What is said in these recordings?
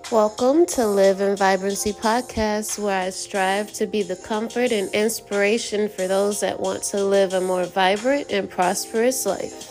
Welcome to Live in Vibrancy Podcast, where I strive to be the comfort and inspiration for those that want to live a more vibrant and prosperous life.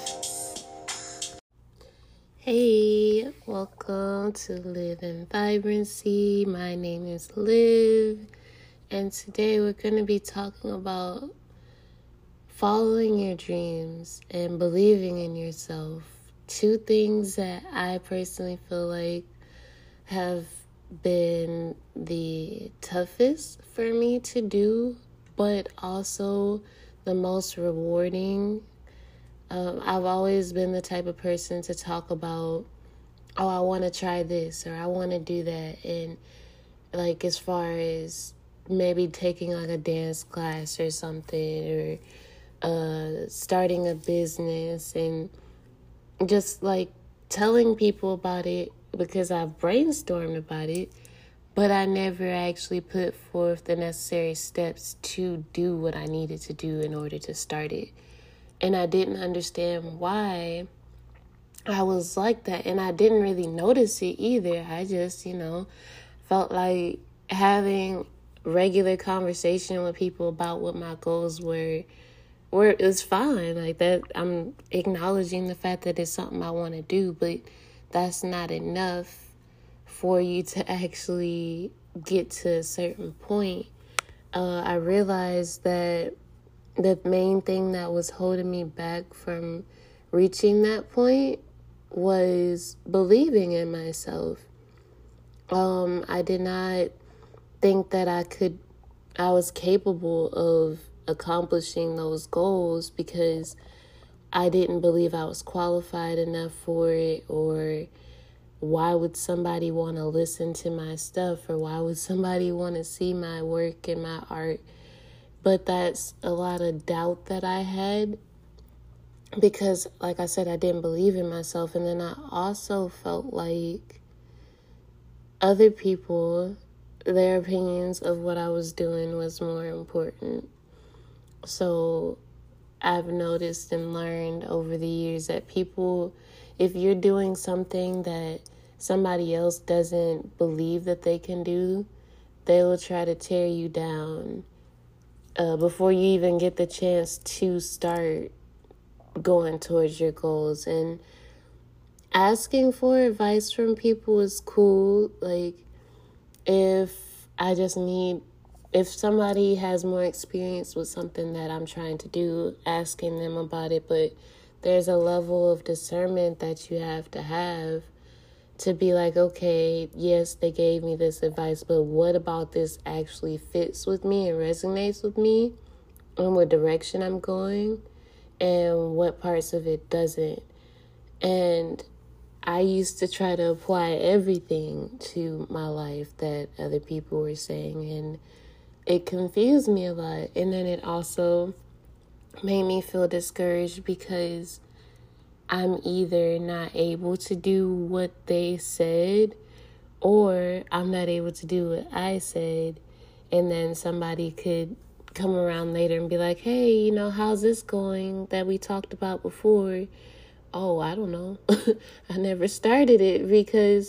Hey, welcome to Live in Vibrancy. My name is Liv, and today we're going to be talking about following your dreams and believing in yourself. Two things that I personally feel like have been the toughest for me to do, but also the most rewarding. I've always been the type of person to talk about, oh, I want to try this or I want to do that. And like as far as maybe taking like a dance class or something, or starting a business, and just like telling people about it because I've brainstormed about it, but I never actually put forth the necessary steps to do what I needed to do in order to start it. And I didn't understand why I was like that, and I didn't really notice it either. I just, felt like having regular conversation with people about what my goals were it's fine. Like that, I'm acknowledging the fact that it's something I want to do, but that's not enough for you to actually get to a certain point. I realized that the main thing that was holding me back from reaching that point was believing in myself. I did not think that I was capable of accomplishing those goals because I didn't believe I was qualified enough for it, or why would somebody want to listen to my stuff, or why would somebody want to see my work and my art. But that's a lot of doubt that I had because, like I said, I didn't believe in myself. And then I also felt like other people, their opinions of what I was doing was more important. So I've noticed and learned over the years that people, if you're doing something that somebody else doesn't believe that they can do, they will try to tear you down before you even get the chance to start going towards your goals. And asking for advice from people is cool. Like, if somebody has more experience with something that I'm trying to do, asking them about it, but there's a level of discernment that you have to be like, okay, yes, they gave me this advice, but what about this actually fits with me and resonates with me and what direction I'm going and what parts of it doesn't. And I used to try to apply everything to my life that other people were saying, and it confused me a lot. And then it also made me feel discouraged because I'm either not able to do what they said, or I'm not able to do what I said. And then somebody could come around later and be like, hey, how's this going that we talked about before? Oh, I don't know. I never started it because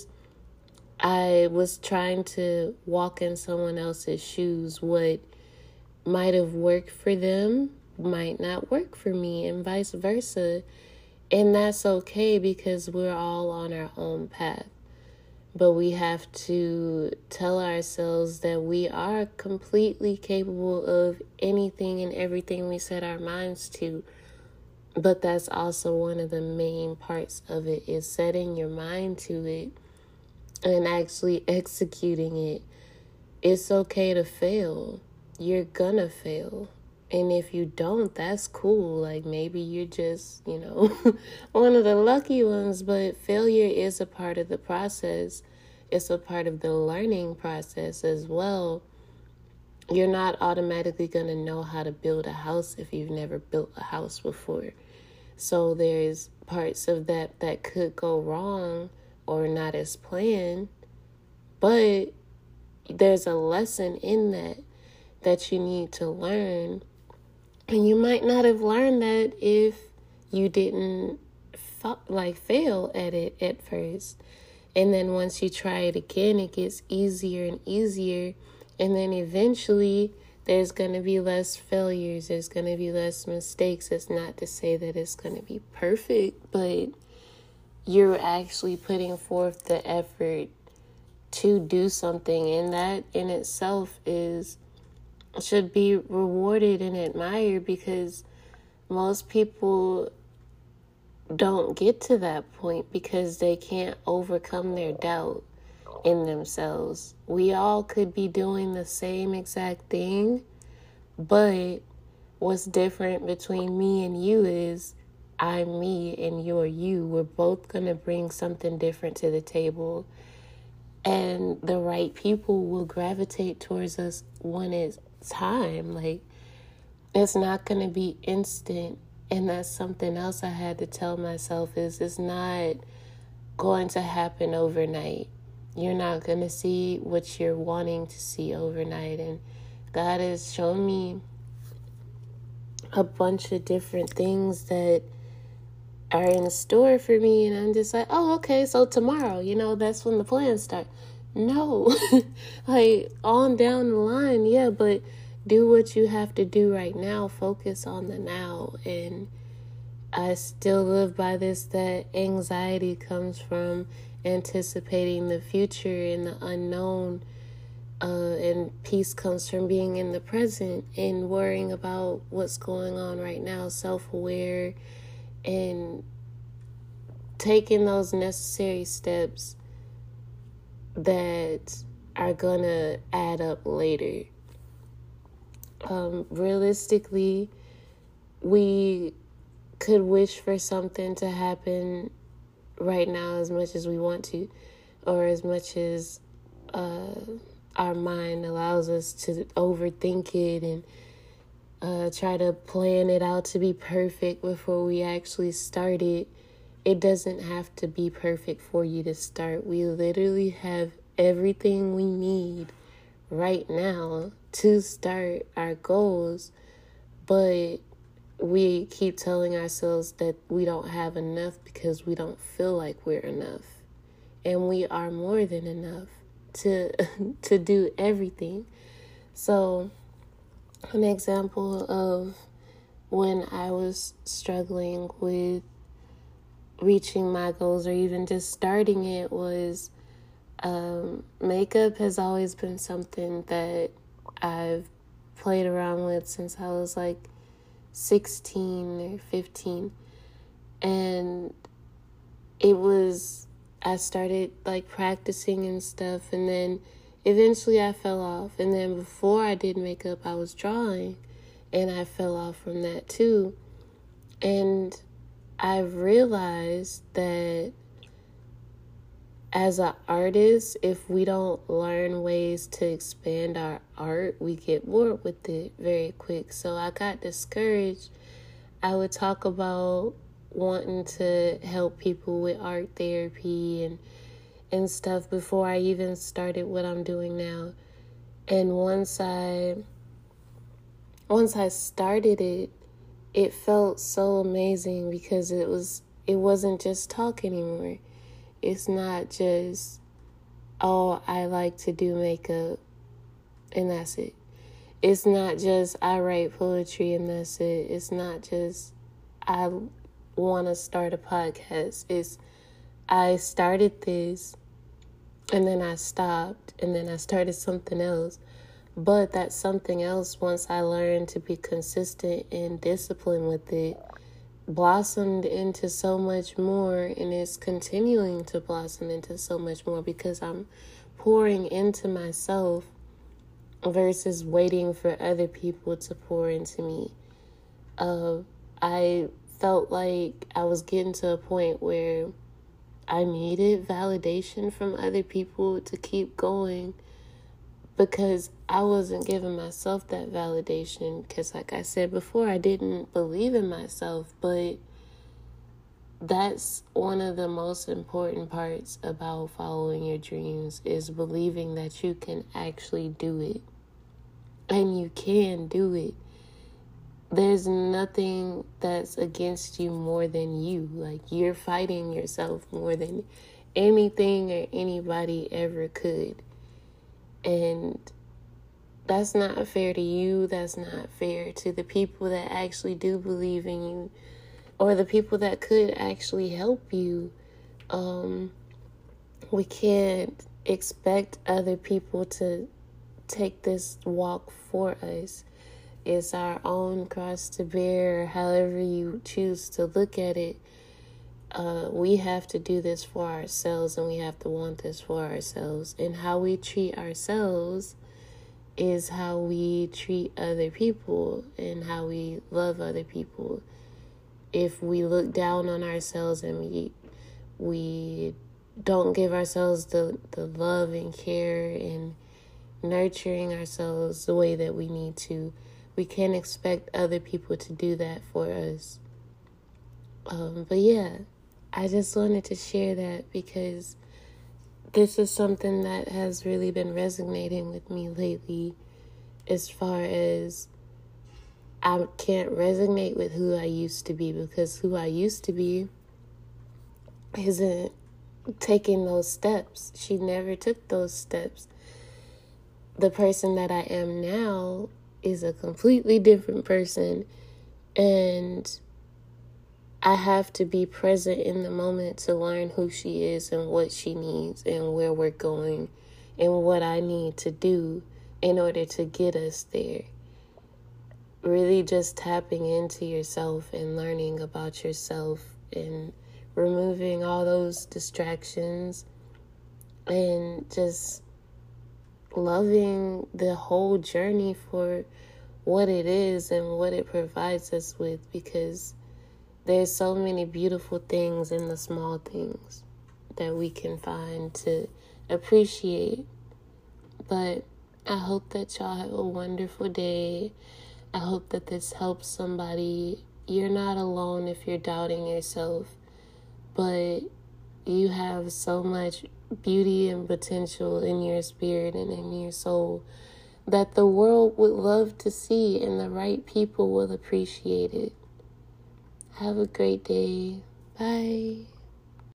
I was trying to walk in someone else's shoes. What might have worked for them might not work for me, and vice versa. And that's okay because we're all on our own path. But we have to tell ourselves that we are completely capable of anything and everything we set our minds to. But that's also one of the main parts of it, is setting your mind to it and actually executing it. It's okay to fail. You're gonna fail. And if you don't, that's cool. Like maybe you're just, one of the lucky ones, but failure is a part of the process. It's a part of the learning process as well. You're not automatically going to know how to build a house if you've never built a house before. So there's parts of that could go wrong or not as planned, but there's a lesson in that you need to learn. And you might not have learned that if you didn't fail at it at first. And then once you try it again, it gets easier and easier. And then eventually there's going to be less failures. There's going to be less mistakes. It's not to say that it's going to be perfect, but you're actually putting forth the effort to do something. And that in itself should be rewarded and admired, because most people don't get to that point because they can't overcome their doubt in themselves. We all could be doing the same exact thing, but what's different between me and you is I'm me and you're you. We're both going to bring something different to the table, and the right people will gravitate towards us when it's time. Like, it's not going to be instant. And that's something else I had to tell myself, is it's not going to happen overnight. You're not going to see what you're wanting to see overnight. And God has shown me a bunch of different things that are in store for me. And I'm just like, oh, okay, so tomorrow, that's when the plans start. No, like on down the line, yeah, but do what you have to do right now. Focus on the now. And I still live by this, that anxiety comes from anticipating the future and the unknown. And peace comes from being in the present and worrying about what's going on right now, self-aware, and taking those necessary steps that are going to add up later. Realistically, we could wish for something to happen right now as much as we want to, or as much as our mind allows us to overthink it and try to plan it out to be perfect before we actually start it. It doesn't have to be perfect for you to start. We literally have everything we need right now to start our goals, but we keep telling ourselves that we don't have enough because we don't feel like we're enough. And we are more than enough to do everything. So, an example of when I was struggling with reaching my goals or even just starting it was makeup has always been something that I've played around with since I was like 16 or 15. And I started like practicing and stuff, and then eventually I fell off. And then before I did makeup, I was drawing, and I fell off from that too. And I realized that as an artist, if we don't learn ways to expand our art, we get bored with it very quick. So I got discouraged. I would talk about wanting to help people with art therapy and stuff before I even started what I'm doing now. And once I started it, it felt so amazing because it wasn't just talk anymore. It's not just, oh, I like to do makeup and that's it. It's not just I write poetry and that's it. It's not just I want to start a podcast. It's I started this and then I stopped and then I started something else. But that something else, once I learned to be consistent and disciplined with it, blossomed into so much more, and it's continuing to blossom into so much more because I'm pouring into myself versus waiting for other people to pour into me. I felt like I was getting to a point where I needed validation from other people to keep going, because I wasn't giving myself that validation. Because like I said before, I didn't believe in myself. But that's one of the most important parts about following your dreams, is believing that you can actually do it. And you can do it. There's nothing that's against you more than you. Like, you're fighting yourself more than anything or anybody ever could. And that's not fair to you. That's not fair to the people that actually do believe in you, or the people that could actually help you. We can't expect other people to take this walk for us. It's our own cross to bear, however you choose to look at it. We have to do this for ourselves, and we have to want this for ourselves. And how we treat ourselves is how we treat other people and how we love other people. If we look down on ourselves and we don't give ourselves the love and care and nurturing ourselves the way that we need to, we can't expect other people to do that for us. But yeah, I just wanted to share that because this is something that has really been resonating with me lately, as far as I can't resonate with who I used to be, because who I used to be isn't taking those steps. She never took those steps. The person that I am now is a completely different person, and I have to be present in the moment to learn who she is and what she needs and where we're going and what I need to do in order to get us there. Really just tapping into yourself and learning about yourself and removing all those distractions and just loving the whole journey for what it is and what it provides us with, because there's so many beautiful things in the small things that we can find to appreciate. But I hope that y'all have a wonderful day. I hope that this helps somebody. You're not alone if you're doubting yourself, but you have so much beauty and potential in your spirit and in your soul that the world would love to see, and the right people will appreciate it. Have a great day. Bye.